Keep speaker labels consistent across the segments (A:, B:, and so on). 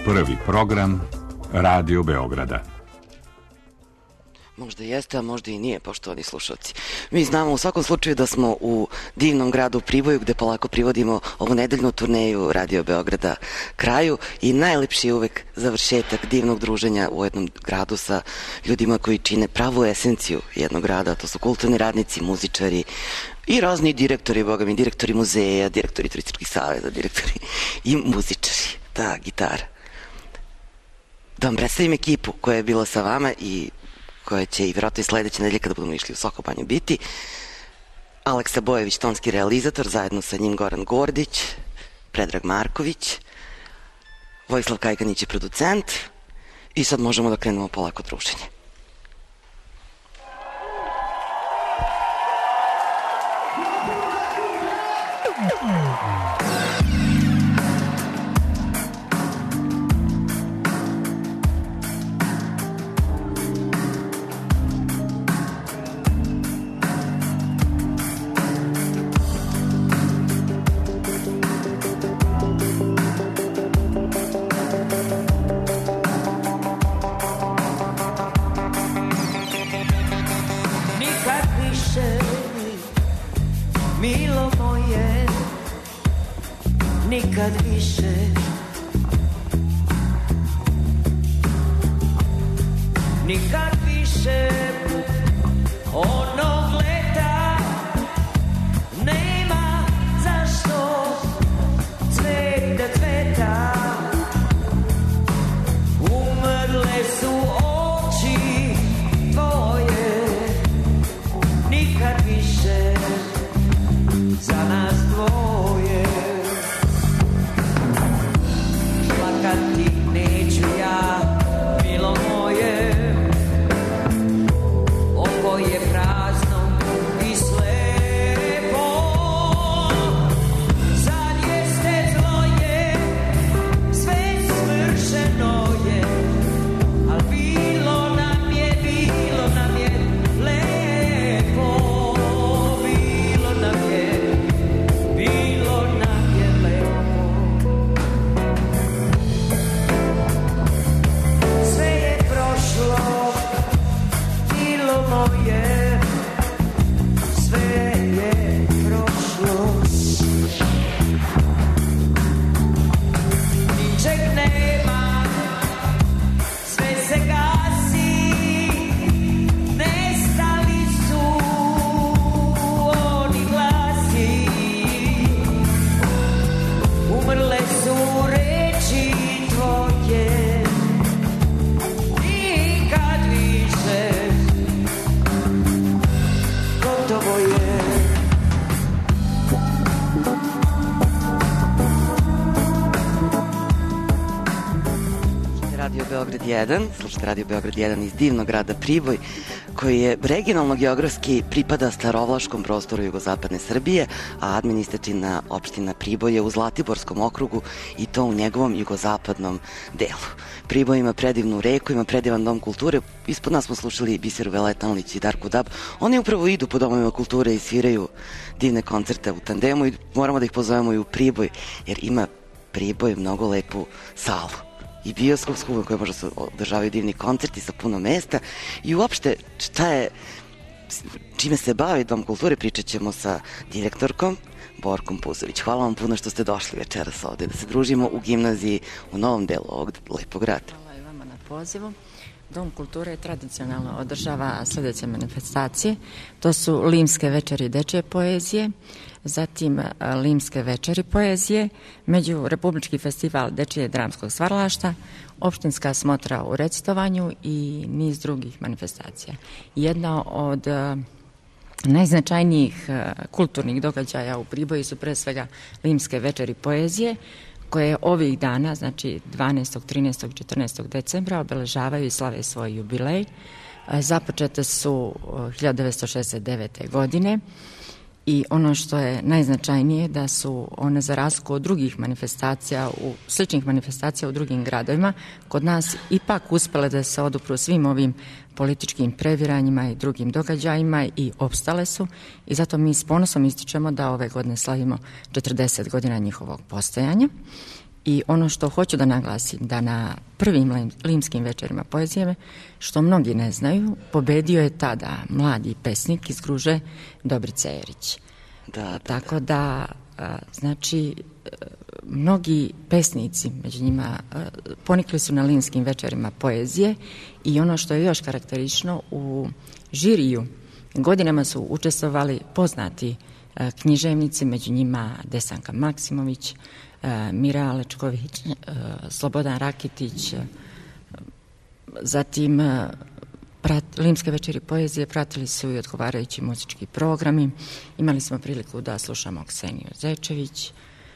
A: Prvi program Radio Beograda.
B: Možda jeste, a možda i nije, poštovani slušalci. Mi znamo u svakom slučaju da smo u divnom gradu Priboju, gde polako privodimo ovu nedeljnu turneju Radio Beograda kraju i najlepši je uvek završetak divnog druženja u jednom gradu sa ljudima koji čine pravu esenciju jednog grada. To su kulturni radnici, muzičari i razni direktori, boga mi, direktori muzeja, direktori turističkih saveza, direktori i muzičari. Da, gitara. Da vam predstavim ekipu koja je bila sa vama i koja će i vjerojatno i sledeće nedelje kada budemo išli u Sokobanju biti. Aleksa Bojević, tonski realizator, zajedno sa njim Goran Gordić, Predrag Marković, Vojislav Kajganić je producent i sad možemo da krenemo polako druženje.
C: Milo moje, nikad više. Nikad više onog leta nema zašto cvet da cveta. Umrle su oči tvoje, nikad više za nas dvoje. Plakati neću ja, milo moje, oko je prazno i slepo. Sad jeste zloje, sve svršeno je, al bilo nam je lepo. Bilo nam je moje, sve je prošlost. Ničeg nema, sve se gasi, nestali su oni glasi, umrle su reči tvoje, nikad više. Gotovo je.
B: Radio Beograd 1, slušajte Radio Beograd 1 iz divnog grada Priboj, koji je regionalno geografski pripada starovlaškom prostoru jugozapadne Srbije, a administrativna opština Priboj je u Zlatiborskom okrugu i to u njegovom jugozapadnom delu. Priboj ima predivnu reku, ima predivan dom kulture. Ispod nas smo slušali Biseru Veletanlić i Darku Dab. Oni upravo idu po domovima kulture i sviraju divne koncerte u tandemu i moramo da ih pozovemo i u Priboj, jer ima Priboj mnogo lepu salu i bioskopsku u kojoj možda se održavaju divni koncerti sa puno mesta i uopšte čime se bavi Dom kulture pričat ćemo sa direktorkom Borkom Puzović. Hvala vam puno što ste došli večeras ovde da se družimo u gimnaziji u novom delu ovog lepog grada.
D: Hvala i vama na pozivu. Dom kulture tradicionalno održava sledeće manifestacije. To su Limske večeri dečje poezije, zatim Limske večeri poezije, Međurepublički festival dečije dramskog stvaralaštva, opštinska smotra u recitovanju i niz drugih manifestacija. Jedna od najznačajnijih kulturnih događaja u Priboju su pre svega Limske večeri poezije, koje ovih dana, znači 12., 13. i 14. decembra obeležavaju i slave svoj jubilej. Započete su 1969. godine i ono što je najznačajnije da su one za razliku od drugih manifestacija, sličnih manifestacija u drugim gradovima, kod nas ipak uspele da se odupru svim ovim političkim previranjima i drugim događajima i opstale su i zato mi s ponosom ističemo da ove godine slavimo 40 godina njihovog postojanja. I ono što hoću da naglasim, da na prvim limskim večerima poezije, što mnogi ne znaju, pobedio je tada mladi pesnik iz Gruže, Dobrica Erić. Tako da, znači, mnogi pesnici, među njima, ponikli su na limskim večerima poezije i ono što je još karakteristično, u žiriju godinama su učestvovali poznati književnici, među njima Desanka Maksimović, Mira Alečković, Slobodan Rakitić, zatim limske večeri poezije pratili su i odgovarajući muzički programi. Imali smo priliku da slušamo Kseniju Zečević,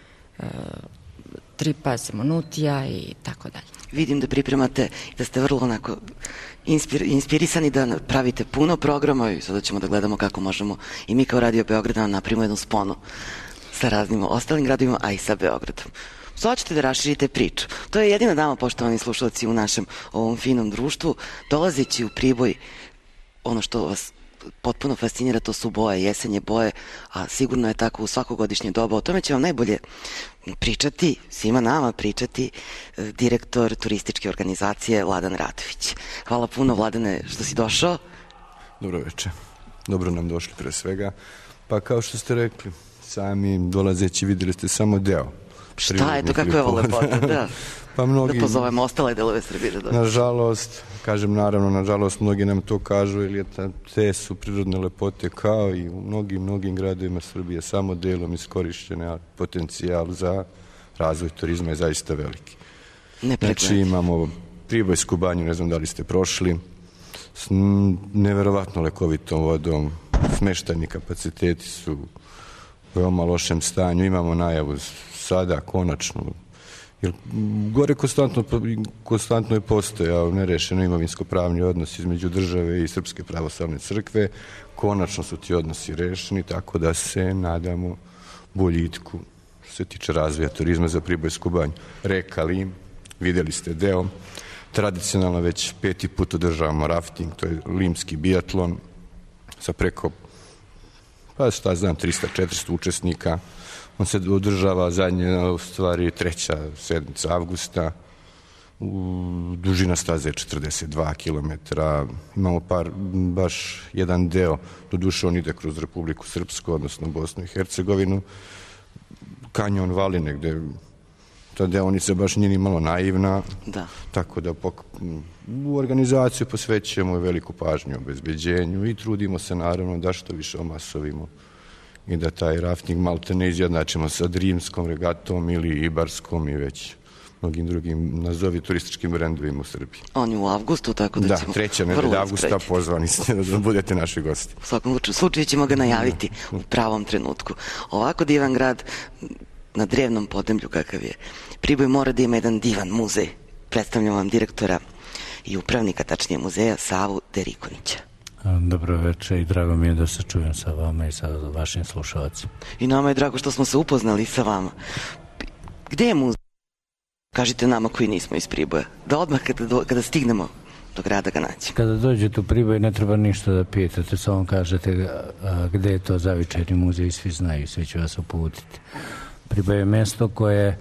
D: Tripa Simonutija i tako dalje.
B: Vidim da pripremate i da ste vrlo onako inspirisani da pravite puno programa i sada ćemo da gledamo kako možemo i mi kao Radio Beograd da napravimo jednu sponu sa raznim ostalim gradovima, a i sa Beogradom. Sada ćete da raširite priču. To je jedina dama, poštovani slušalci, u našem ovom finom društvu. Dolazeći u Priboj, ono što vas potpuno fascinira, to su boje, jesenje boje, a sigurno je tako u svakogodišnje doba. O tome će vam najbolje pričati, svima nama pričati, direktor turističke organizacije Vladan Radović. Hvala puno, Vladane, što si došao.
E: Dobro večer. Dobro nam došli pre svega. Pa kao što ste rekli, sami dolazeći vidjeli ste samo deo.
B: Šta je to, kakva je ovo lepota, da.
E: Pa mnogi,
B: da pozovemo ostale delove Srbije da dođe.
E: Nažalost, kažem naravno, nažalost, mnogi nam to kažu, jer te su prirodne lepote kao i u mnogim gradovima Srbije samo delom iskorišćene, a potencijal za razvoj turizma je zaista veliki. Znači imamo Pribojsku banju, ne znam da li ste prošli, s neverovatno lekovitom vodom, smeštajni kapaciteti su u veoma lošem stanju, imamo najavu sada, konačno, jer gore konstantno je postojao nerešeno imovinsko-pravni odnos između države i Srpske pravoslavne crkve, konačno su ti odnosi rešeni, tako da se nadamo boljitku što se tiče razvoja turizma za Pribojsku banju. Reka Lim, vidjeli ste deo, tradicionalno već 5. put održavamo rafting, to je limski biatlon sa preko, pa šta znam, 300-400 učesnika. On se održava zadnje, u stvari 3. sedmica avgusta, dužina staze je 42 km, imamo baš jedan deo, doduše on ide kroz Republiku Srpsku, odnosno Bosnu i Hercegovinu, kanjon Valine, gde ta deonica baš nije ni malo naivna, tako da u organizaciju posvećujemo veliku pažnju obezbeđenju i trudimo se naravno da što više omasovimo i da taj rafting malte ne izjednačimo sa Drimskom regatom ili Ibarskom i već mnogim drugim nazovi turističkim brendovima u Srbiji.
B: On je u avgustu, tako da ćemo...
E: Da, 3. nedelja avgusta, pozvani ste da budete naši gosti.
B: U svakom slučaju ćemo ga najaviti u pravom trenutku. Ovako divan grad na drevnom podneblju kakav je Priboj mora da ima jedan divan muzej. Predstavljam vam direktora i upravnika, tačnije muzeja, Savu Derikonića.
F: Dobro večer i drago mi je da se čujem sa vama i sa vašim slušalcima.
B: I nama je drago što smo se upoznali sa vama. Gde je muzej? Kažite nama koji nismo iz Priboja. Da odmah kada stignemo do grada ga naći.
F: Kada dođete u Priboj ne treba ništa da pitate, samo kažete gde je to Zavičajni muzej, svi znaju, svi će vas uputiti. Priboj je mesto koje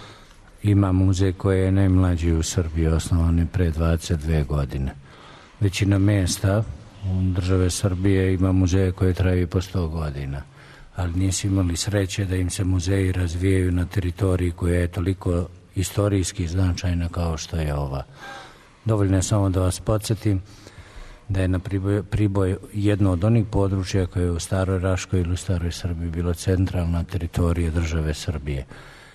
F: ima muzej koji je najmlađi u Srbiji, osnovan je pre 22 godine. Većina mesta u države Srbije ima muzeje koje traju i po 100 godina, ali nisu imali sreće da im se muzeji razvijaju na teritoriji koja je toliko istorijski značajna kao što je ova. Dovoljno je samo da vas podsjetim da je na Priboj jedno od onih područja koje je u Staroj Raškoj ili u Staroj Srbiji bilo centralna teritorija države Srbije.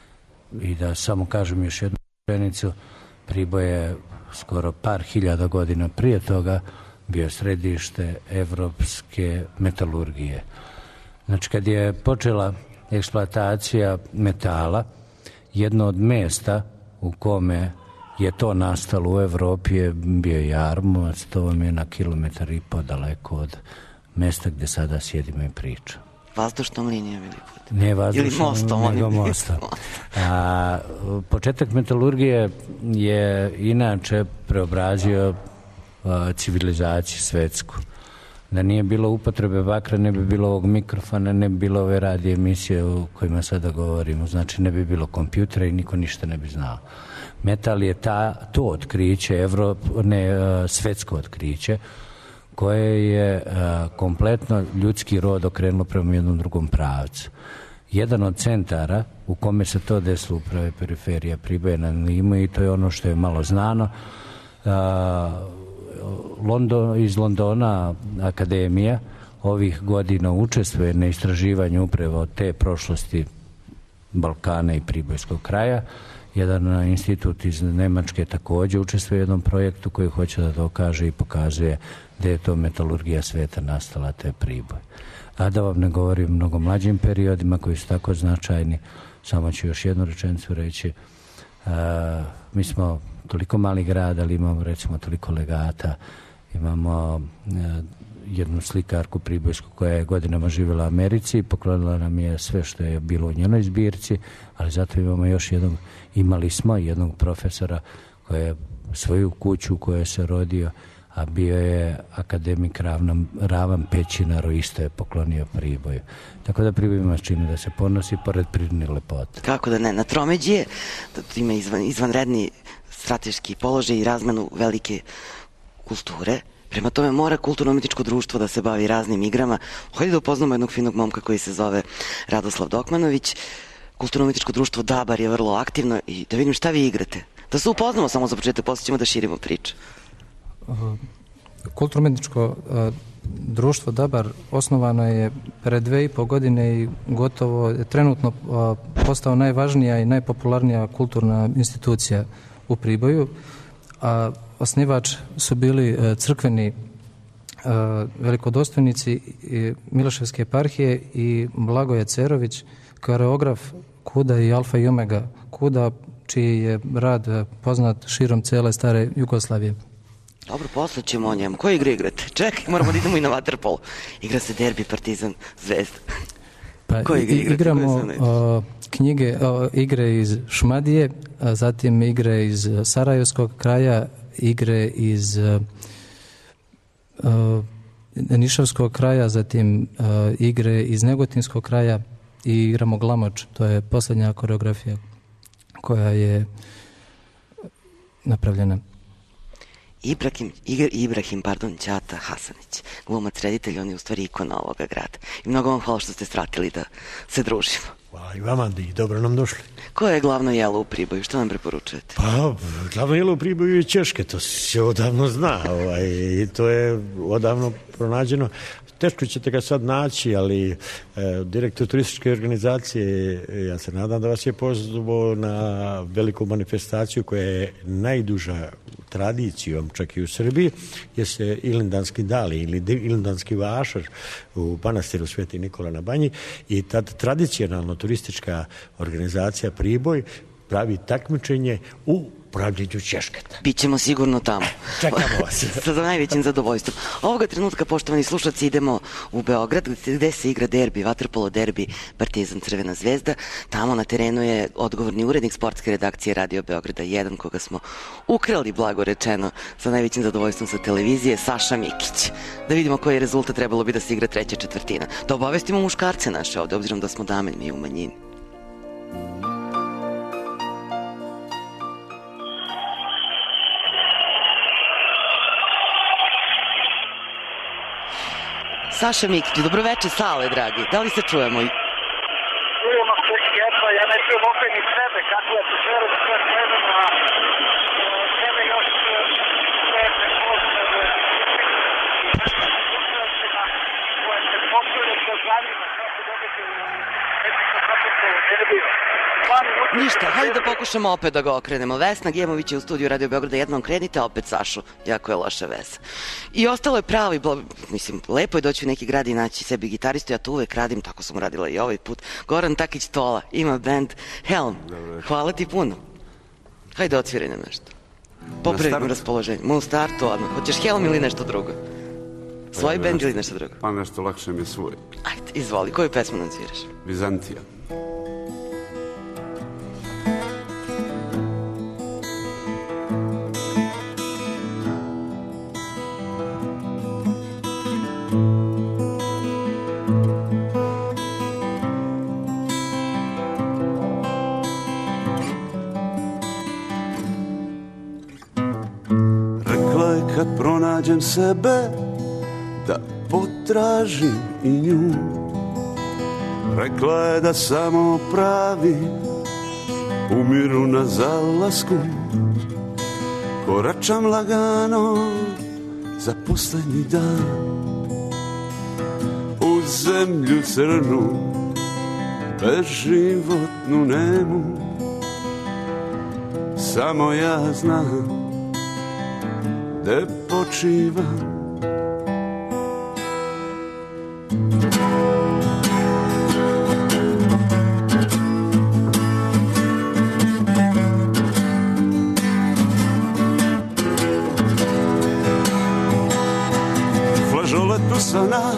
F: I da samo kažem još jednu rečenicu, Priboj je skoro par hiljada godina prije toga bio središte evropske metalurgije. Znači, kad je počela eksploatacija metala, jedno od mesta u kome je to nastalo u Evropi je bio Jarmovac, to vam je na 1,5 kilometra daleko od mesta gde sada sjedimo i pričamo.
B: Vazdušnom linijom ili putem?
F: Ne vazdušnom, nego mostom. Početak metalurgije je inače preobrazio civilizaciju svetsku. Da nije bilo upotrebe bakra, ne bi bilo ovog mikrofona, ne bi bilo ove radije emisije o kojima sada govorimo. Znači, ne bi bilo kompjutera i niko ništa ne bi znao. Metal je to otkriće, svetsko otkriće, koje je kompletno ljudski rod okrenulo prema jednom drugom pravcu. Jedan od centara u kome se to desilo upravo je periferija Priboja na Limu i to je ono što je malo znano. Iz Londona akademija ovih godina učestvuje na istraživanju upravo te prošlosti Balkana i Pribojskog kraja. Jedan institut iz Nemačke također učestvuje u jednom projektu koji hoće da dokaže i pokazuje da je to metalurgija sveta nastala, te Priboj. A da vam ne govorim o mnogo mlađim periodima koji su tako značajni, samo ću još jednu rečenicu reći. Mi smo toliko mali grad, ali imamo recimo toliko legata. Imamo jednu slikarku pribojsku koja je godinama živjela u Americi i poklonila nam je sve što je bilo u njenoj zbirci, ali zato imali smo jednog profesora koji je svoju kuću u kojoj se rodio, a bio je akademik Ravan Pećinar, isto je poklonio Priboju. Tako da Priboj ima čini da se ponosi pored prirodne lepote.
B: Kako da ne, na tromeđi je, ima izvanredni strateški položaj i razmenu velike kulture. Prema tome mora kulturno-umetničko društvo da se bavi raznim igrama. Hajde da upoznamo jednog finog momka koji se zove Radoslav Dokmanović. Kulturno-umetničko društvo Dabar je vrlo aktivno i da vidim šta vi igrate. Da se upoznamo samo za početak, posle ćemo da širimo priču.
G: Kulturno-umetničko društvo Dabar osnovano je pre 2,5 godine i gotovo je trenutno postao najvažnija i najpopularnija kulturna institucija u Priboju, a osnivač su bili crkveni velikodostojnici Miloševske eparhije i Blagoje Cerović, koreograf Kuda i Alfa i Omega Kuda, čiji je rad poznat širom cele stare Jugoslavije.
B: Dobro, posle ćemo o njemu. Koje igre igrate? Čekaj, moramo da idemo i na vaterpolo. Igra se derbi Partizan Zvezda. Koje igre igrate?
G: Igramo igre iz Šumadije, a zatim igre iz Sarajevskog kraja, igre iz Nišavskog kraja, zatim igre iz Negotinskog kraja i igramo Glamoč. To je posljednja koreografija koja je napravljena.
B: Ibrahim Ćata Hasanić, glumac, reditelj, on je u stvari ikona ovoga grada. I mnogo vam hvala što ste stratili da se družimo.
H: Hvala i vama, dobro nam došli.
B: Koje je glavno jelo u Priboju? Što nam preporučujete?
H: Pa, glavno jelo u Priboju je ćeške, to se odavno zna i to je odavno pronađeno. Teško ćete ga sad naći, ali direktor turističke organizacije, ja se nadam da vas je pozvao na veliku manifestaciju koja je najduža tradicijom, čak i u Srbiji, je se Ilendanski dali ili Ilendanski vašar u manastiru Sveti Nikola na Banji i tad tradicionalno turistička organizacija Priboj pravi takmičenje u pravljenju ćešketa.
B: Bićemo sigurno tamo.
H: Čekamo vas.
B: Sa najvećim zadovoljstvom. Ovoga trenutka, poštovani slušalci, idemo u Beograd gde se igra derbi, vaterpolo derbi Partizan Crvena Zvezda. Tamo na terenu je odgovorni urednik sportske redakcije Radio Beograda 1, koga smo ukrali, blago rečeno, sa najvećim zadovoljstvom sa televizije, Saša Mikić. Da vidimo koji je rezultat, trebalo bi da se igra treća četvrtina. Da obavestimo muškarce naše ovde, obzirom da smo dame mi u manjini. Saša Mikić, dobroveče, Sale, dragi. Da li se čujemo?
I: Čujemo se jedva, ja ne čujem opet ni sebe, kako ja se želim sve vremena, a sebe još sve prepoznave koje se postoje sa zanima, kako dobiti derbi.
B: Ništa, hajde da pokušamo opet da ga okrenemo. Vesna Gemović je u studiju Radio Beograda, jednom krenite, opet Sašu, jako je loša veza. I ostalo je pravo i mislim, lepo je doći u neki grad i naći sebi gitaristu, ja to uvek radim, tako sam radila i ovaj put. Goran Takić Tola, ima band Helm, hvala ti puno. Hajde odsviraj nam nešto. Popravimo raspoloženje. U startu odmah, hoćeš Helm ili nešto drugo? Svoj band ili nešto drugo?
J: Pa nešto lakše mi je svoj.
B: Ajde, izvoli, koju pesmu nam sviraš?
J: Vizantija. nađem sebe, da potražim i nju. Rekla je da samo pravi umiru na zalasku. Koračam lagano za poslednji dan u zemlju crnu, beživotnu nemu. Samo ja znam gde počivam. Flažoletu sana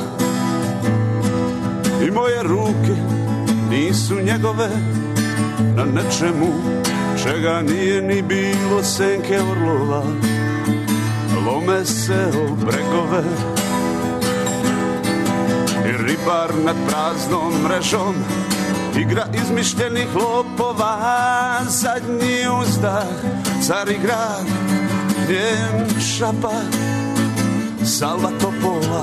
J: i moje ruke nisu njegove, na nečemu čega nije ni bilo senke orlova. Lome se o bregove i ribar nad praznom mrežom igra izmišljenih lopova. Zadnji uzdah, Carigrad, njen šapat, salva topola.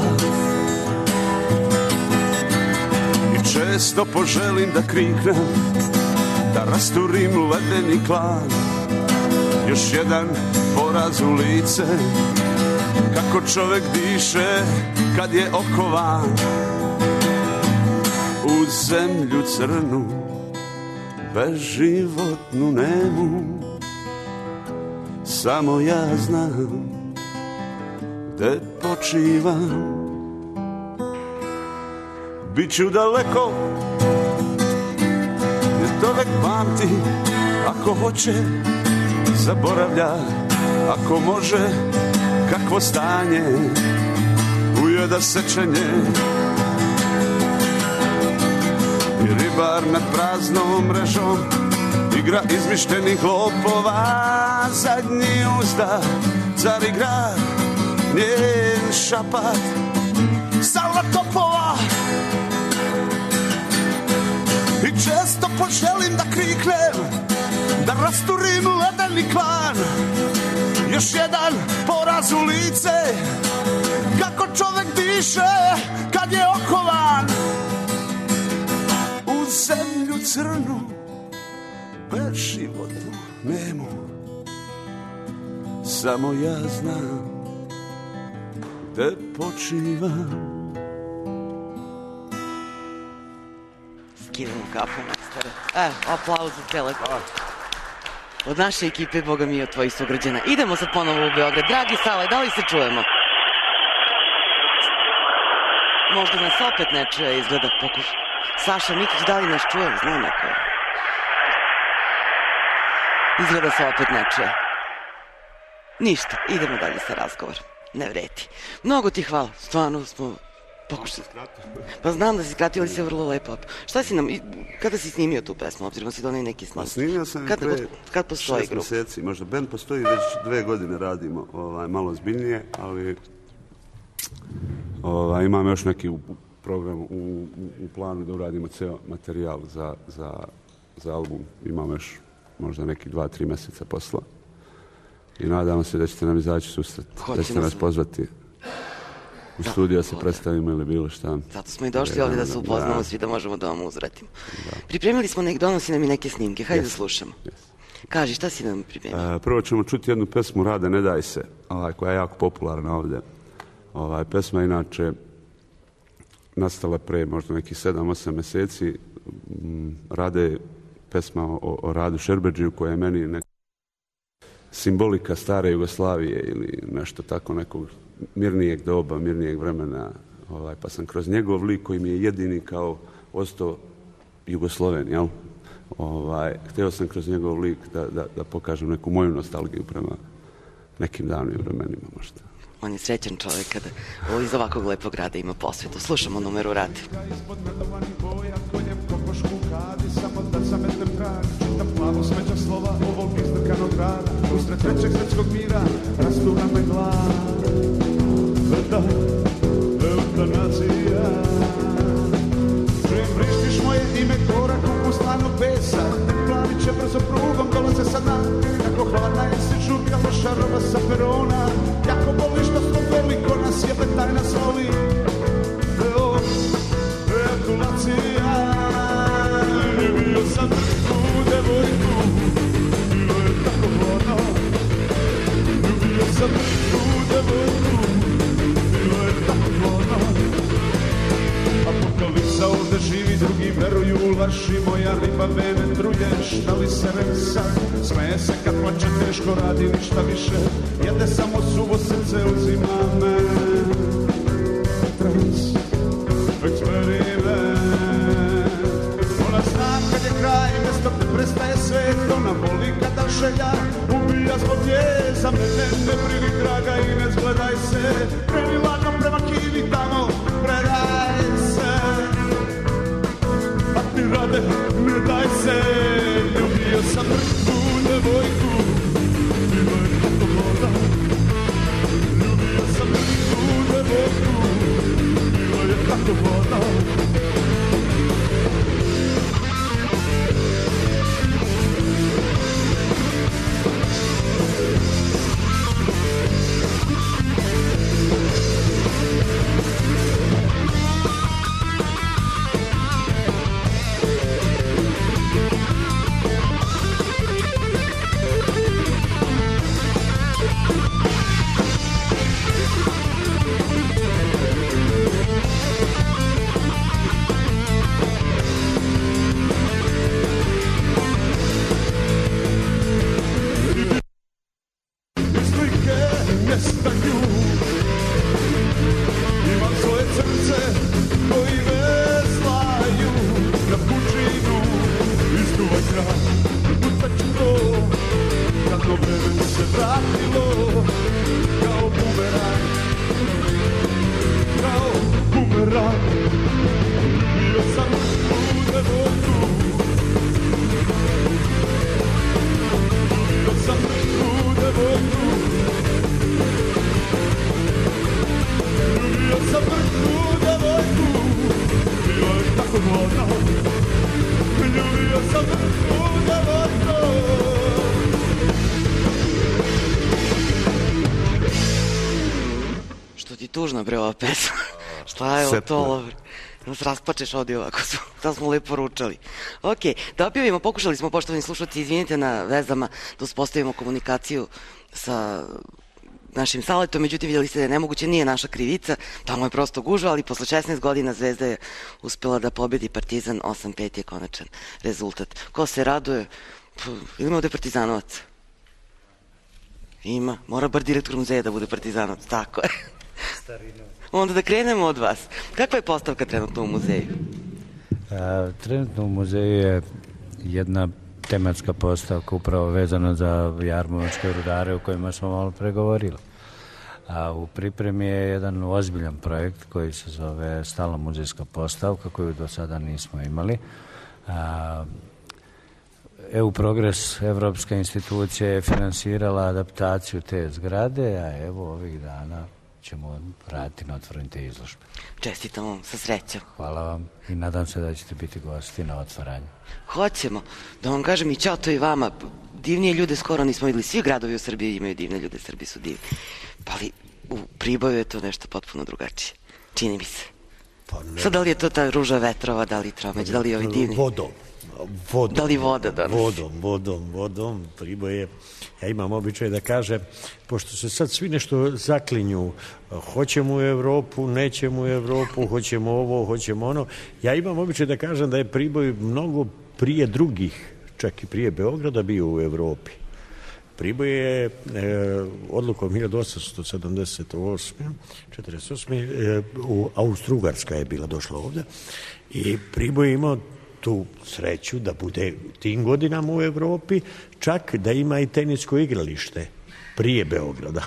J: I često poželim da kriknem, da rasturim ledeni klan. Još jedan poraz u lice, kako čovek diše kad je okovan u zemlju crnu, beživotnu nemu. Samo ja znam gde počivam. Biću daleko, jer čovek pamti, ako hoće zaboravlja, ako može kakvo stanje ujeda sečenje. I ribar nad praznom mrežom igra izmišljenih lopova. Zadnji uzdah, Carigrad, njen šapat, salva topova. I često poželim da kriknem, da rasturim ledeni klan. Još jedan poraz u lice, kako čovek diše kad je okovan u zemlju crnu, beživotnu nemu. Samo ja znam gde počivam.
B: Skidamo kapu, majstore. Aplauz za telefon. Od naše ekipe, Boga mi, od tvojih sugrađana. Idemo sad ponovo u Beograd. Dragi Sale, da li se čujemo? Možda nas opet ne čuje, izgleda pokuš. Saša Mikić, da li nas čuje? Znam neko. Izgleda se opet ne čuje. Ništa, idemo dalje sa razgovorom. Ne vredi. Mnogo ti hvala, stvarno smo pokušali. Pa znam da si skratio, ali si vrlo lepo. Šta si nam, kada si snimio tu pesmu, obzirom si donio neki snimki?
J: Snimio sam
B: kad postoji
J: 6 meseci, možda band postoji, već 2 godine radimo, malo ozbiljnije, ali imam još neki program u planu da uradimo ceo materijal za album. Imamo još možda neki 2-3 meseca posla. I nadamo se da ćete nam izaći susret, da ćete nas pozvati u studiju da se predstavimo ili bilo šta.
B: Zato smo i došli ovdje da se upoznamo svi, da možemo da vam uzvratimo. Pripremili smo, donosi nam i neke snimke, hajde da slušamo. Kaži, šta si nam pripremio?
J: Prvo ćemo čuti jednu pesmu Rade, ne daj se, koja je jako popularna ovdje. Pesma je inače nastala pre možda nekih 7-8 meseci. Rade je pesma o Radu Šerbedžiju, koja je meni neka simbolika stare Jugoslavije ili nešto tako, nekog mirnijeg doba, mirnijeg vremena, pa sam kroz njegov lik koji mi je jedini kao ostao Jugosloven, jel? Hteo sam kroz njegov lik da pokažem neku moju nostalgiju prema nekim davnim vremenima možda.
B: On je srećan čovjek kada iz ovakvog lepog grada ima posvetu. Slušamo Numeru Radi.
K: Samo da zametem trag, čitam plavo smeća slova ovog izdrkanog grada. Usred trećeg svetskog mira rastura me glad. Da, eutanacija. Čujem vrištiš moje ime korakom u stanu pesa. Plaviće brzo prugom dolaze sada. Kako hladna je si čuka lošarova sa perona. Jako boli što smo boli vrši moja riba vene truješ, da li serem sad, smeje se kad plače, teško radi ništa više, jede samo suvo srce uzima me. Trans, eksperiment. Ona zna kad je kraj, mjesto te prestaje svet, ona voli kada želja ubija zbog nje. Za mene ne brini draga i ne zgledaj se, kreni lagom prema Kini tamo, predaj se. A ti rade, ne daj se, ljubio sam mrtvu devojku, bilo je kako voda. Ljubio sam mrtvu devojku, bilo je kako voda.
B: Tužno bre ova pesma. Šta je ovo to? Nas raspačeš ovdje ovako, sad smo lepo ručali. Ok, da opjevimo, pokušali smo, poštovani slušalci, izvinite na vezama, da uspostavimo komunikaciju sa našim Saletom, međutim vidjeli ste da je nemoguće, nije naša krivica, tamo je prosto gužva, ali posle 16 godina Zvezda je uspela da pobedi Partizan, 8-5 je konačan rezultat. Ko se raduje? Ima ovde Partizanovac? Ima, mora bar direktor muzeja da bude Partizanovac, tako je. Onda da krenemo od vas. Kakva je postavka trenutno u muzeju?
F: Trenutno u muzeju je jedna tematska postavka upravo vezana za jarmovačke rudare o kojima smo malo pregovorili. A u pripremi je jedan ozbiljan projekt koji se zove stalna muzejska postavka koju do sada nismo imali. EU Progres, evropska institucija, je finansirala adaptaciju te zgrade, a evo ovih dana ćemo raditi na otvaranju te izložbe.
B: Čestitam vam, sa srećom.
F: Hvala vam i nadam se da ćete biti gosti na otvaranju.
B: Hoćemo. Da vam kažem i čao to i vama. Divnije ljude skoro nismo vidjeli. Svi gradovi u Srbiji imaju divne ljude, Srbi su divni. Ali u Priboju je to nešto potpuno drugačije. Čini mi se. Sad da li je to ta ruža vetrova, da li Tromeć, da li ovi divni?
H: Vodom.
B: Da li voda danas?
H: Vodom. Priboje. Ja imam običaj da kažem, pošto se sad svi nešto zaklinju, hoćemo u Evropu, nećemo u Evropu, hoćemo ovo, hoćemo ono. Ja imam običaj da kažem da je Priboj mnogo prije drugih, čak i prije Beograda, bio u Evropi. Priboj je odlukom 1878. u Austro-Ugarska je bila došla ovde i Priboj je imao tu sreću da bude tim godinama u Evropi, čak da ima i tenisko igralište prije Beograda.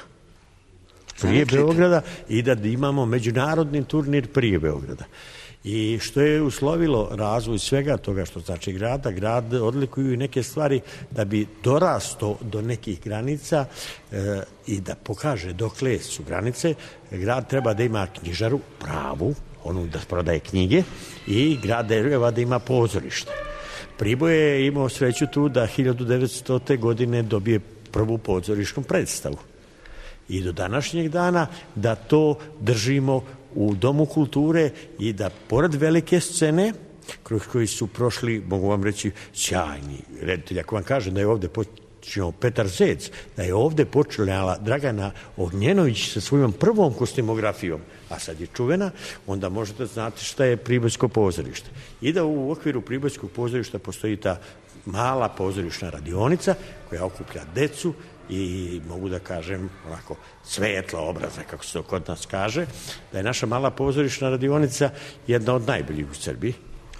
H: I da imamo međunarodni turnir prije Beograda. I što je uslovilo razvoj svega toga što znači grada, grad odlikuju i neke stvari da bi dorasto do nekih granica i da pokaže dokle su granice, grad treba da ima knjižaru pravu, onu da prodaje knjige, i grad treba da ima pozorište. Priboj je imao sreću tu da 1900. godine dobije prvu pozorišnu predstavu. I do današnjeg dana da to držimo u Domu kulture i da pored velike scene kroz koji su prošli, mogu vam reći, sjajni reditelji. Ako vam kažem da je ovde Petar Zec, da je ovde počela Dragana Ognjenović sa svojom prvom kostimografijom, a sad je čuvena, onda možete znati šta je Pribojsko pozorište. I da u okviru Pribojskog pozorišta postoji ta mala pozorišna radionica koja okuplja decu i mogu da kažem onako svetla obraza, kako se to kod nas kaže, da je naša mala pozorišna radionica jedna od najboljih u Srbiji.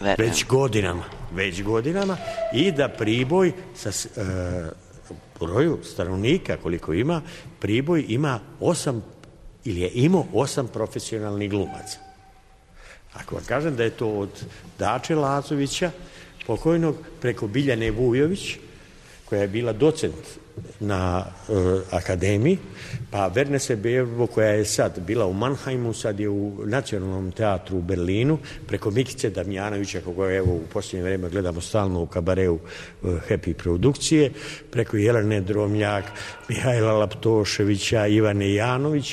H: Već godinama i da Priboj sa broju stanovnika koliko ima, Priboj ima 8 ili je imao 8 profesionalnih glumaca. Ako vam kažem da je to od Dače Lazovića, pokojnog, preko Biljane Vujović, koja je bila docent na akademiji, pa Vernese Bevo, koja je sad bila u Mannheimu, sad je u Nacionalnom teatru u Berlinu, preko Mikice Damjanovića, koga evo u posljednje vreme gledamo stalno u kabareu Happy produkcije, preko Jelene Dromljak, Mihajla Laptoševića, Ivane Janović,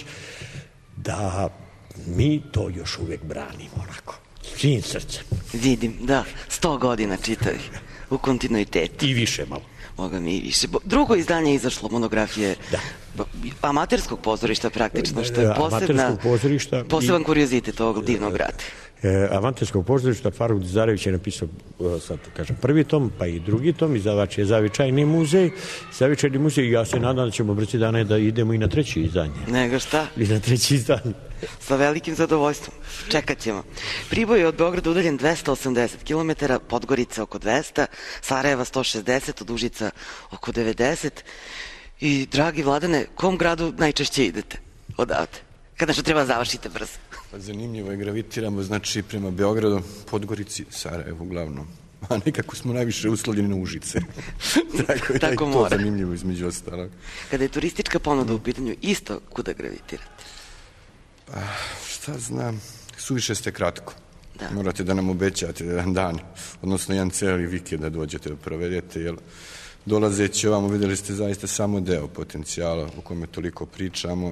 H: da mi to još uvijek branimo onako, svim srcem.
B: Vidim, da, 100 godina čitavih, u kontinuitetu.
H: I više malo.
B: Boga mi i više. Drugo izdanje je izašlo monografije amaterskog pozorišta praktično, što je poseban kuriozitet ovog divnog grada.
H: Amaterskog pozorišta Faruk Dizarević je napisao, sad kažem, prvi tom, pa i drugi tom, izdavač je Zavičajni muzej. Zavičajni muzej, ja se nadam da ćemo brzi dane da idemo i na treće izdanje.
B: Nego šta?
H: I na treće izdanje.
B: Sa velikim zadovoljstvom. Čekat ćemo. Priboj je od Beograda udaljen 280 km, Podgorica oko 200, Sarajeva 160, od Užica oko 90. I, dragi Vladane, kom gradu najčešće idete odavde? Kada što treba završite brzo.
E: Pa zanimljivo je, gravitiramo znači prema Beogradu, Podgorici, Sarajevu uglavnom. A nekako smo najviše uslovljeni na Užice. Tako da je to zanimljivo između ostalog.
B: Kada je turistička ponuda u pitanju, isto kuda gravitirate?
E: Pa, šta znam, suviše ste kratko.
B: Da.
E: Morate da nam obećate jedan dan, odnosno jedan cijeli vikend da dođete da provedete, jer dolazeći ovamo vidjeli ste zaista samo deo potencijala o kome toliko pričamo.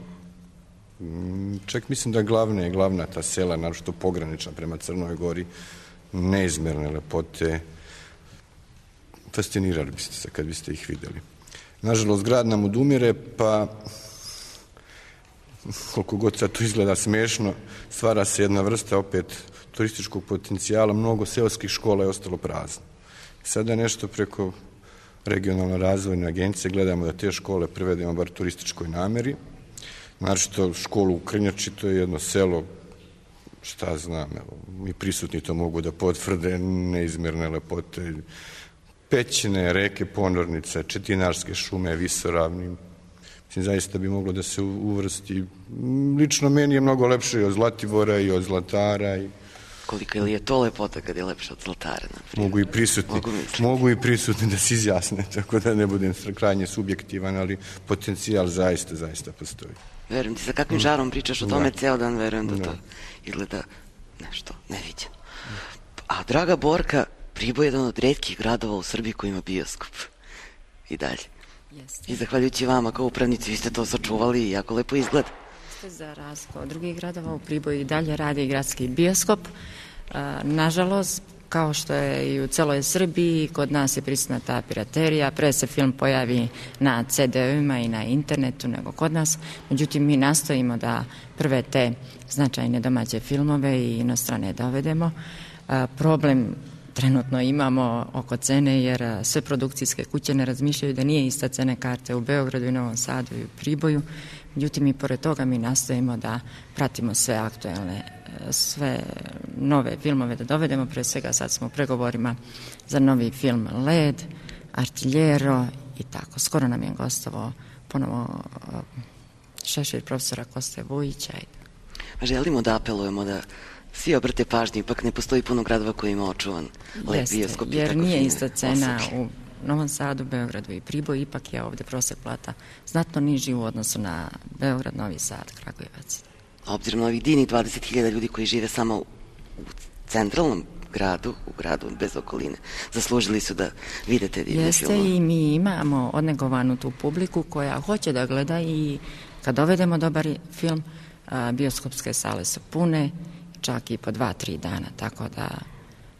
E: Čak mislim da je glavna ta sela, naročito pogranična prema Crnoj Gori, neizmjerne lepote. Fascinirali biste se kad biste ih vidjeli. Nažalost, grad nam odumire, pa koliko god sad to izgleda smiješno, stvara se jedna vrsta opet turističkog potencijala, mnogo seoskih škola je ostalo prazno. Sada nešto preko regionalno razvojne agencije gledamo da te škole prevedemo bar turističkoj nameri. Znači, to školu u Krnjači, to je jedno selo, šta znam, evo, mi prisutni to mogu da potvrde, neizmjerne lepote, pećine, reke, ponornice, četinarske šume, visoravni. Mislim, zaista bi moglo da se uvrsti. Lično meni je mnogo lepše i od Zlatibora i od Zlatara.
B: Koliko li je to lepota kad je lepše od Zlatara?
E: Mogu i prisutni da se izjasne, tako da ne budem krajnje subjektivan, ali potencijal zaista postoji.
B: Verujem ti, sa kakvim žarom pričaš o tome, ceo dan verujem da to izgleda nešto neviđeno. A draga Borka, Priboj je jedan od retkih gradova u Srbiji koji ima bioskop. I dalje. I zahvaljujući vama kao upravnici, vi ste to sačuvali i jako lepo izgleda.
D: Za razliku od drugih gradova, u Priboju i dalje radi gradski bioskop. Nažalost, kao što je i u celoj Srbiji, kod nas je prisutna ta piraterija, pre se film pojavi na CD-ovima i na internetu nego kod nas, međutim mi nastojimo da prve te značajne domaće filmove i inostrane dovedemo. Problem trenutno imamo oko cene, jer sve produkcijske kuće ne razmišljaju da nije ista cena karte u Beogradu i Novom Sadu i u Priboju. Međutim, i pored toga mi nastojimo da pratimo sve aktuelne, sve nove filmove da dovedemo. Pre svega sad smo u pregovorima za novi film Led, Artiljero i tako. Skoro nam je gostovao ponovo Šešir profesora Koste Vujića.
B: Želimo da apelujemo da svi obrate pažnju, ipak ne postoji puno gradova koji ima očuvan lep bioskop.
D: Jer nije ista cena u Novom Sadu, Beogradu i Priboju, ipak je ovde prosek plata znatno niži u odnosu na Beograd, Novi Sad, Kragujevac.
B: Obzirom na ovih divnih 20.000 ljudi koji žive samo u centralnom gradu, u gradu bez okoline, zaslužili su da vidite divne filmove.
D: Jeste, i mi imamo odnegovanu tu publiku koja hoće da gleda, i kad dovedemo dobar film, bioskopske sale su pune, čak i po 2-3 dana, tako da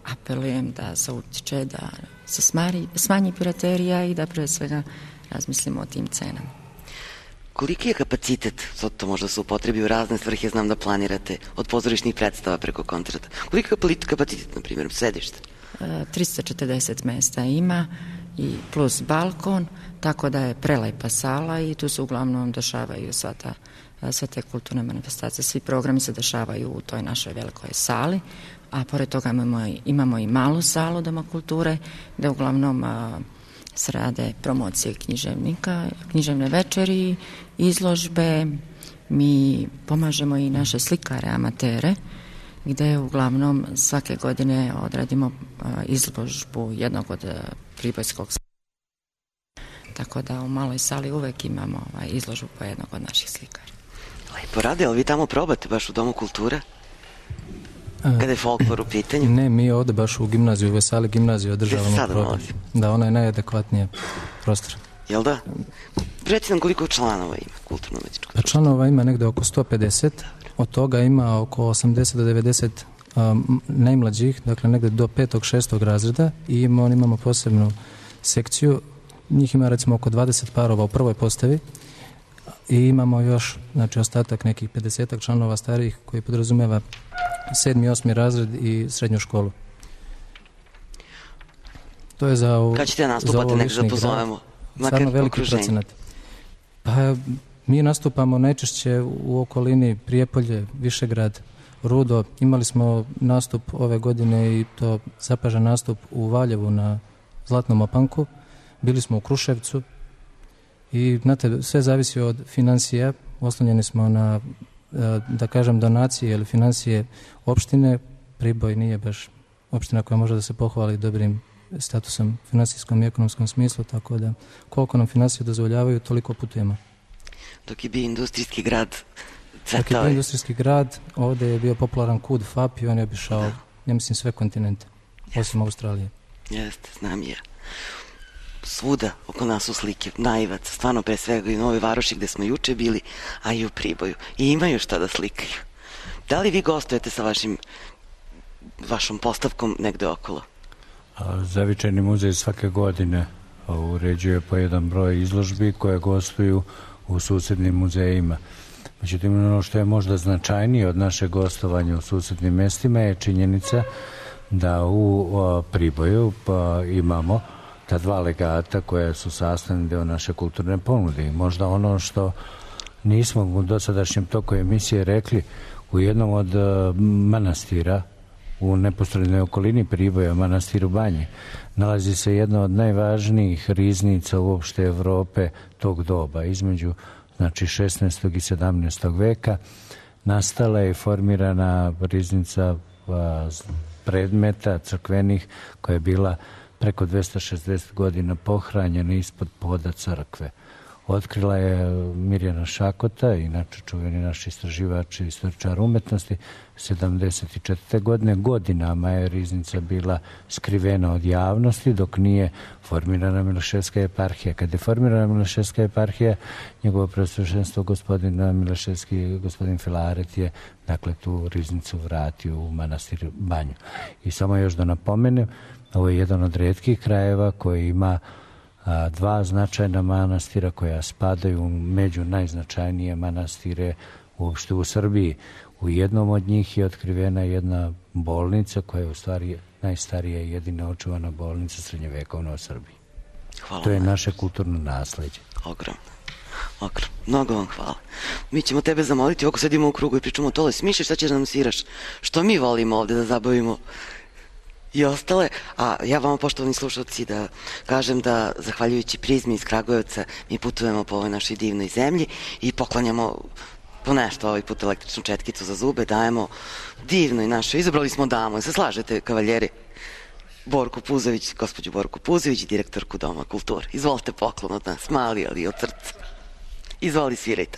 D: apelujem da se utiče da se smanji piraterija i da pre svega razmislimo o tim cenama.
B: Koliki je kapacitet, sad to možda se upotrebi u razne svrhe, znam da planirate, od pozorišnih predstava preko koncerta. Koliki je kapacitet, na primjer, sedište?
D: 340 mesta ima i plus balkon, tako da je prelepa sala i tu se uglavnom dešavaju sve te kulturne manifestacije. Svi programi se dešavaju u toj našoj velikoj sali, a pored toga imamo i malu salu Doma kulture, gde uglavnom se rade promocije književnika, književne večeri, izložbe. Mi pomažemo i naše slikare, amatere, gde uglavnom svake godine odradimo izložbu jednog od pribojskog. Tako da u maloj sali uvek imamo izložbu po jednog od naših slikara.
B: Lepo rade, ali vi tamo probate baš u Domu kulture? Kada je folklor u pitanju?
G: Ne, mi ovde baš u gimnaziju, u Vesali gimnaziju održavamo program. Da, ona je najadekvatnija prostor.
B: Jel da? Reci nam koliko članova ima kulturno-umetničkog?
G: Pa članova ima negde oko 150, od toga ima oko 80 do 90 najmlađih, dakle negde do 5. 6. razreda i imamo posebnu sekciju, njih ima recimo oko 20 parova u prvoj postavi i imamo još, znači ostatak nekih 50 članova starijih koji podrazumeva 7. 8. razred i srednju školu. To je za ovo.
B: Kad ćete nastupati nekde da pozovemo?
G: Stvarno veliki procenat. Pa mi nastupamo najčešće u okolini Prijepolje, Višegrad, Rudo. Imali smo nastup ove godine i to zapažan nastup u Valjevu na Zlatnom opanku. Bili smo u Kruševcu i znate, sve zavisi od financija. Oslonjeni smo na, da kažem, donacije ili financije opštine. Priboj nije baš opština koja može da se pohvali dobrim statusom finansijskom i ekonomskom smislu, tako da koliko nam financije dozvoljavaju, toliko putujemo.
B: Dok je bio industrijski grad cvetao.
G: Dok je bio industrijski grad, ovde je bio popularan KUD FAP i on je obišao, ja mislim, sve kontinente, osim Australije.
B: Jeste, znam je. Svuda oko nas su slike, Naivac, stvarno pre svega i u Novoj Varoši gde smo juče bili, a i u Priboju. I imaju šta da slikaju. Da li vi gostujete sa vašom postavkom negde okolo?
F: Zavičajni muzej svake godine uređuje po jedan broj izložbi koje gostuju u susednim muzejima. Međutim, ono što je možda značajnije od naše gostovanja u susednim mestima je činjenica da u Priboju imamo ta dva legata koja su sastavni deo naše kulturne ponude. Možda ono što nismo u dosadašnjem toku emisije rekli, u jednom od manastira u neposrednoj okolini Priboja, manastiru Banje, nalazi se jedna od najvažnijih riznica uopšte Evrope tog doba, između 16. i 17. veka. Nastala je i formirana riznica predmeta crkvenih koja je bila preko 260 godina pohranjena ispod poda crkve. Otkrila je Mirjana Šakota, inače čuveni naš istraživač i istoričar umetnosti, 74. godine. Godinama je riznica bila skrivena od javnosti dok nije formirana Mileševska eparhija. Kad je formirana Mileševska eparhija, njegovo preosveštenstvo gospodin Mileševski, gospodin Filaret je tu riznicu vratio u manastir Banju. I samo još da napomenem, ovo je jedan od retkih krajeva koji ima dva značajna manastira koja spadaju među najznačajnije manastire uopšte u Srbiji. U jednom od njih je otkrivena jedna bolnica koja je u stvari najstarija i jedina očuvana bolnica srednjevekovna u Srbiji.
B: Hvala.
F: To je naše kulturno nasleđe.
B: Ogromno. Mnogo vam hvala. Mi ćemo tebe zamoliti, ovako sedimo u krugu i pričamo o tole. Smišljaš šta ćeš da nam sviraš? Što mi volimo ovde da zabavimo i ostale, a ja vama, poštovani slušalci, da kažem da zahvaljujući Prizmi iz Kragujevca mi putujemo po ovoj našoj divnoj zemlji i poklanjamo po nešto, ovaj put električnu četkicu za zube, dajemo divnoj našoj, izabrali smo damu, se slažete, kavaljeri? Gospođu Borku Puzović, direktorku Doma kulture. Izvolite poklon od nas, mali, ali od srca. Izvoli, svirajte.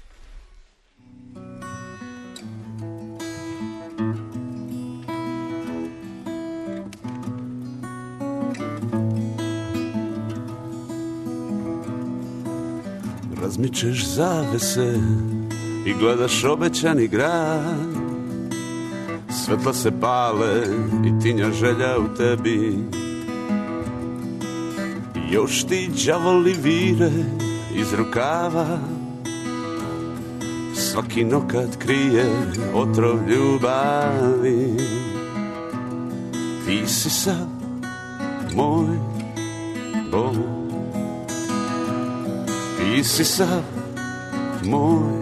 L: Razmičeš zavese i gledaš obećani grad,
J: Svetla se pale i tinja želja u tebi. Još ti đavoli vire iz rukava. Svaki nokat krije otrov ljubavi. Ti si sad moj Bog. Ti si sad moj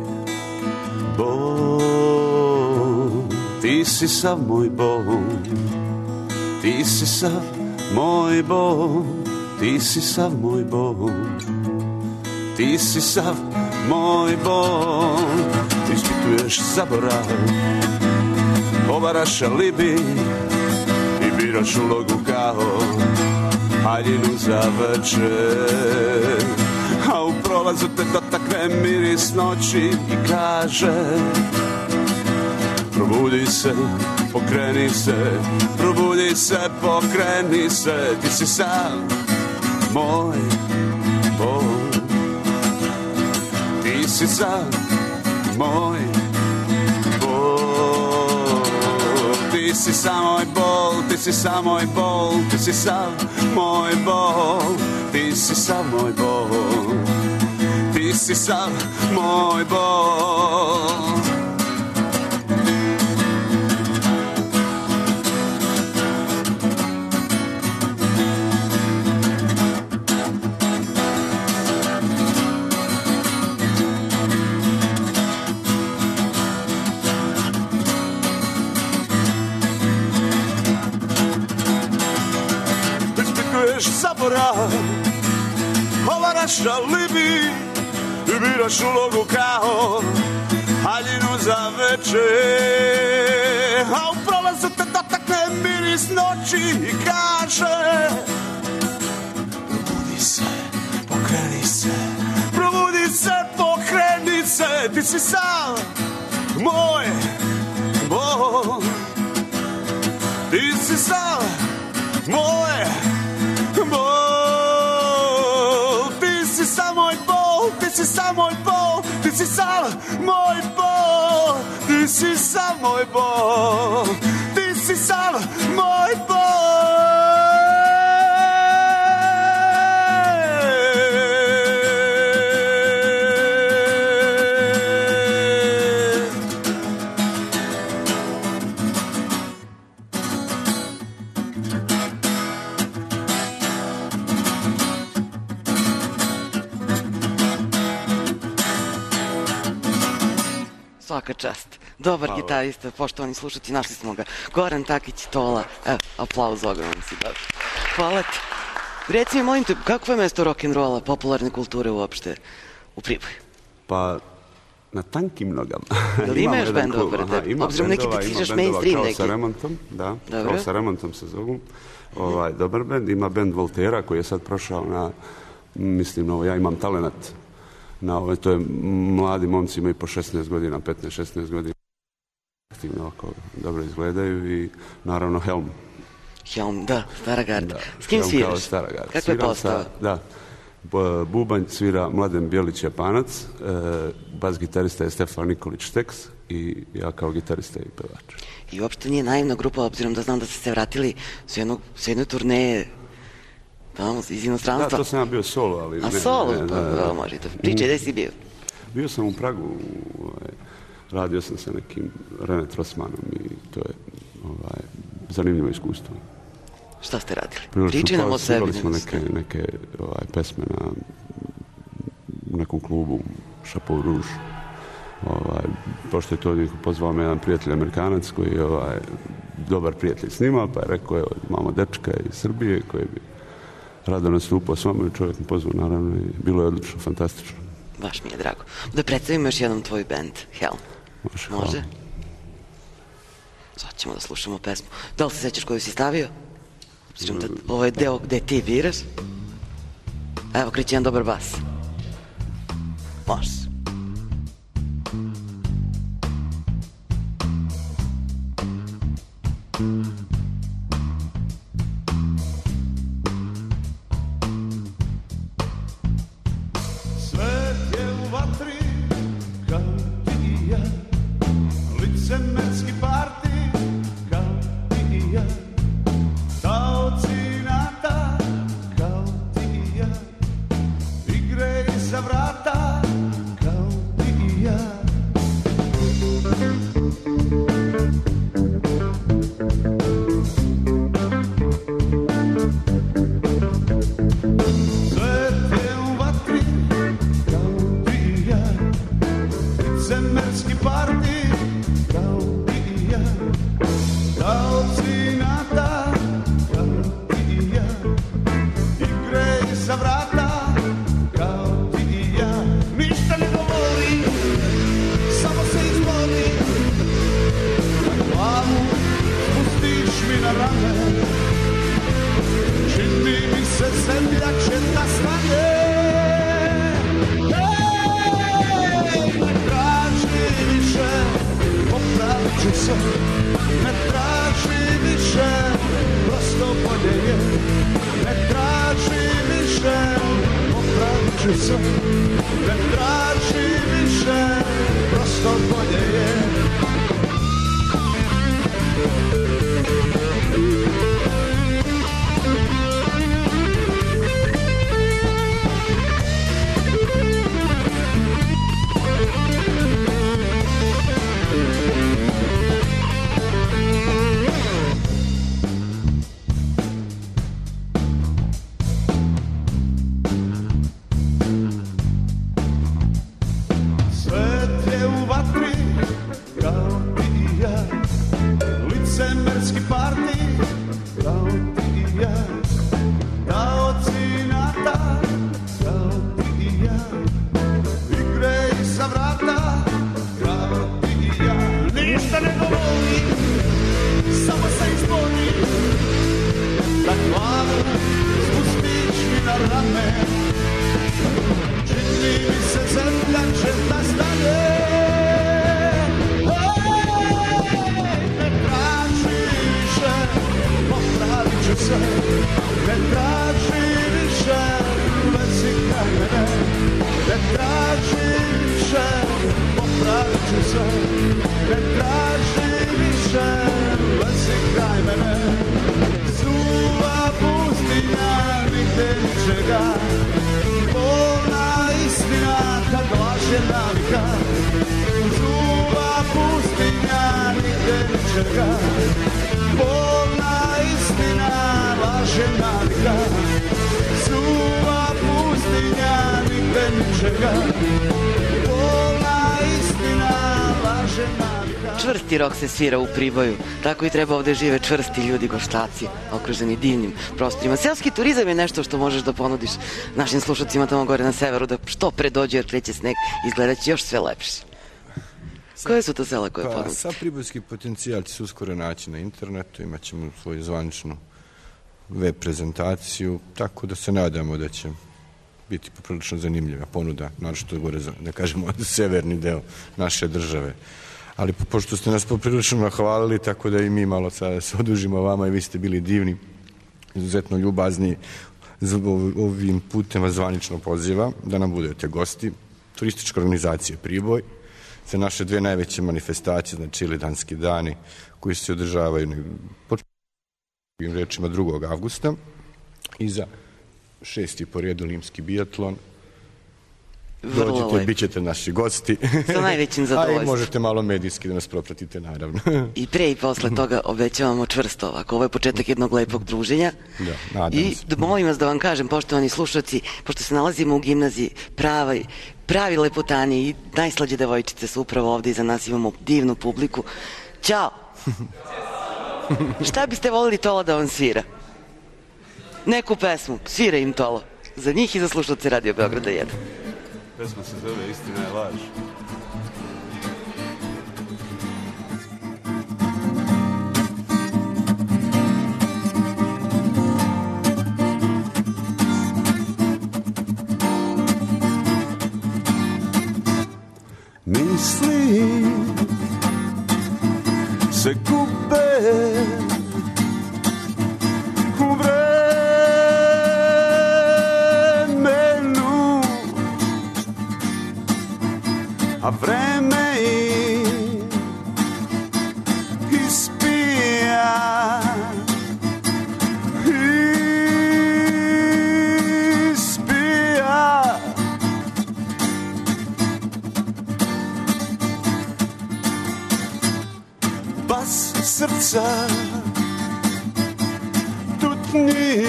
J: Bog. Ti si sav moj Bog. Ti si sav moj Bog. Ti si sav moj Bog. Ti si sav moj Bog. Ispituješ zaborav, ovaraš alibi i biraš ulogu kao haljinu za večer. A u prolazu te dotakne miris noći i kaže: probudi se, pokreni se, probudi se, pokreni se. Ti si sam moj Bog. Ti si sam moj Bog. Ti si sam moj Bog, ti si sam moj Bog, ti si sam moj Bog. Ti si sam moj Bog. Ti si sam moj Bog. Zaborav, ovaraš alibi i biraš ulogu kao haljinu za večer. A u prolazu te dotakne miris noći i kaže: probudi se, pokreni se, probudi se, pokreni se. Ti si sam moj Bog. Ti si sam moj Bog. Ti si sam moj Bog, ti si sam moj Bog, ti si sam moj Bog, ti si sam moj Bog, ti si sam moj Bog.
B: Svaka čast. Dobar gitarista, poštovani slušatelji, našli smo ga. Goran Takić, Tola. Evo, aplauz ogroman si dao. Hvala ti. Reci mi, molim te, kako je mesto rock'n'rolla, popularne kulture uopšte u Priboju?
J: Pa, na tankim nogama.
B: Da li ima još bendova pored tebe? Obzirom neki ti tičeš mainstream neki.
J: Kao sa remontom, da.
B: Dobro.
J: Kao sa remontom se zovu. Dobar bend. Ima bend Voltera koji je sad prošao na, mislim, ja imam talenat. To je mladi momci, imaju po 16 godina, 15-16 godina. Aktivno ovako dobro izgledaju i naravno Helm.
B: Helm, da, Stara Garda. S kim sviraš? Kako je postao?
J: Da, bubanj svira Mladen Bjelić Japanac, bas gitarista je Stefan Nikolić Teks i ja kao gitarista i pevač.
B: I uopšte nije naivna grupa, obzirom da znam da ste se vratili s jedne turneje iz inostranstva.
J: Da, to sam ja bio solo, ali...
B: A solo? Pa možete. Pričaj, gde si bio?
J: Bio sam u Pragu, radio sam sa nekim René Trossmanom i to je zanimljivo iskustvo.
B: Šta ste radili? Pričaj nam o sebi.
J: Svirali smo neke pesme na nekom klubu Chapeau Rouge. Pošto je to pozvao me jedan prijatelj Amerikanac koji je dobar prijatelj s njima, pa je rekao, imamo dečka iz Srbije koji bi rado nastupao s vama i čovjek mi pozvao, naravno, i bilo je odlično, fantastično.
B: Baš mi je drago. Da predstavimo još jednom tvoj band, Helm. Može? Sad ćemo da slušamo pesmu. Da li se sećaš koju si stavio? Obzirom da ovo je deo gde ti biraš. Evo, kreće jedan dobar bas. Može.
K: taoci nata, kao ti i ja, igre iza vrata, kao ti i ja. Ništa ne govori, samo se izbori, na glavu spustiš mi na rame, čini mi se zemlja će da stane. Ne traži više, popravit ću se. Ne traži više, prosto bolje je. Ne traži više, popravit ću se. Ne traži više, prosto bolje je.
B: Čvrsti rok se svira u Priboju, tako i treba ovde žive čvrsti ljudi, goštaci, okruženi divnim prostorima. Seoski turizam je nešto što možeš da ponudiš našim slušacima tamo gore na severu, da što pre dođe jer kreće sneg, izgledaće još sve lepše. Koje su to sela koje ponudite?
E: Sa pribojski potencijal će se uskoro naći na internetu, imat ćemo svoju zvaničnu web prezentaciju, tako da se nadamo da će biti poprilično zanimljiva ponuda, naročito gore za, da kažemo, severni deo naše države. Ali pošto ste nas poprilično nahvalili, tako da i mi malo sada se odužimo vama i vi ste bili divni, izuzetno ljubazni, ovim putem vas zvanično poziva da nam budete gosti turističke organizacije Priboj za naše dve najveće manifestacije, znači Ilidanski dani koji se održavaju početnim rečima 2. avgusta i za 6. po redu Limski biatlon. Dođite, bit ćete naši gosti.
B: Sa najvećim zadovoljstvom.
E: A i možete malo medijski da nas propratite, naravno.
B: I pre i posle toga obećavamo čvrsto ovako. Ovo je početak jednog lepog druženja.
E: Da, nadam se.
B: I molim vas da vam kažem, poštovani slušalci, pošto se nalazimo u gimnaziji, pravi lepotani i najslađe devojčice su upravo ovde i za nas imamo divnu publiku. Ćao! Šta biste volili Tola da vam svira? Neku pesmu, svira im Tolo. Za njih i za slušalce Radio Beograda 1.
J: Pesma se zove Istina je laž.
K: Misli se gube u vremenu, a vreme ispija, ispija. Bas srca tutni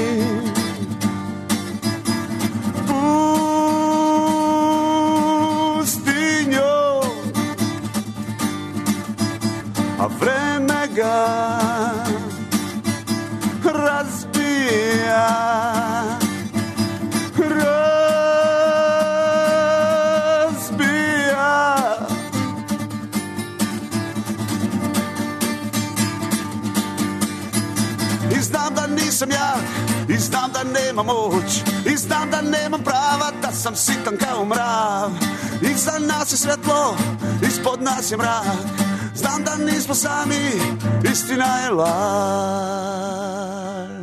K: pustinjom, a vreme ga I znam da nisam ja, i znam da nemam moć, i znam da nemam prava, da sam sitan kao mrav. Iza nas je svetlo, ispod nas je mrak. Znam da nismo sami, istina je laž.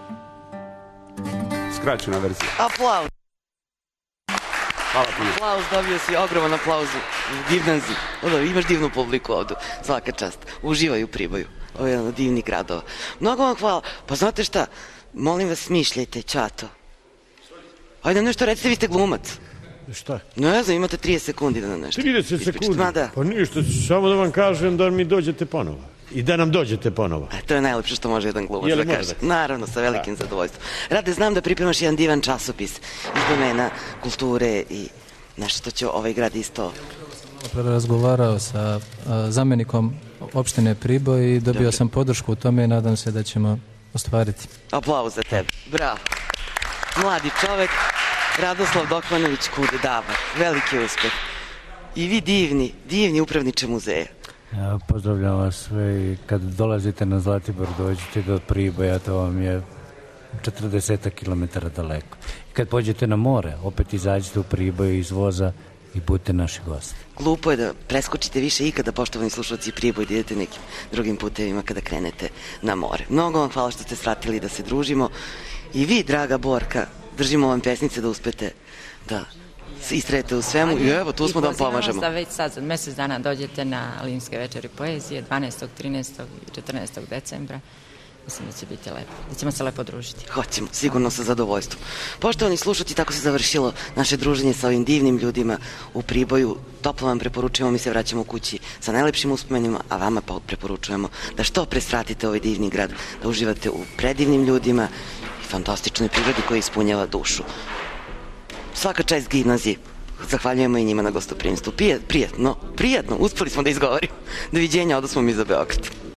J: Skraćena verzija.
B: Aplauz.
J: Hvala puno.
B: Aplauz, dobio si ogroman aplauz u Divnanzi. Imaš divnu publiku ovdje, svaka čast. Uživaju u Priboju. Ovo je jedan od divnih gradova. Mnogo vam hvala. Pa znate šta, molim vas smišljajte, Ćato. Ajde nam nešto recite, vi ste glumac.
H: Šta?
B: Ne znam, imate 30 sekundi da nam nešto
H: 30 sekundi?
B: Ma da.
H: Pa ništa, samo da vam kažem da mi dođete ponovo. I da nam dođete ponovo.
B: To je najlepše što može jedan glumac da kaže. Naravno, sa velikim zadovoljstvom. Rade, znam da pripremaš jedan divan časopis iz domena kulture i nešto što će ovaj grad isto...
G: Razgovarao sa zamenikom opštine Priboj i dobio sam podršku u tome i nadam se da ćemo ostvariti.
B: Aplauz za tebe. Bravo. Mladi čovek, Radoslav Dokmanović Kudabar. Veliki uspeh. I vi divni upravniče muzeja.
F: Ja pozdravljam vas sve i kad dolazite na Zlatibor dođite do Priboja, to vam je 40 km daleko. I kad pođete na more, opet izađite u Priboj iz voza i budite naši gosti.
B: Glupo je da preskočite više ikada, poštovani slušalci, Priboj, da idete nekim drugim putevima kada krenete na more. Mnogo vam hvala što ste svratili da se družimo. I vi, draga Borka, držimo vam pesnice da uspete da istrete u svemu i evo, tu smo da vam pomažemo.
D: I pozivam vas da već sad za mjesec dana dođete na Limske večeri poezije 12., 13. i 14. decembra. Mislim da će biti lepo, da ćemo se lepo družiti.
B: Hoćemo, sigurno sa zadovoljstvom. Poštovani slušalci, tako se završilo naše druženje sa ovim divnim ljudima u Priboju. Toplo vam preporučujemo, mi se vraćamo kući sa najlepšim uspomenima, a vama pa preporučujemo da što pre svratite ovaj divni grad, da uživate u predivnim ljudima i fantastičnoj prirodi koja ispunjava dušu. Svaka čast gimnaziji. Zahvaljujemo i njima na gostoprimstvu. Prijatno, uspeli smo da izgovorimo. Doviđenja, odosmo mi za Beograd.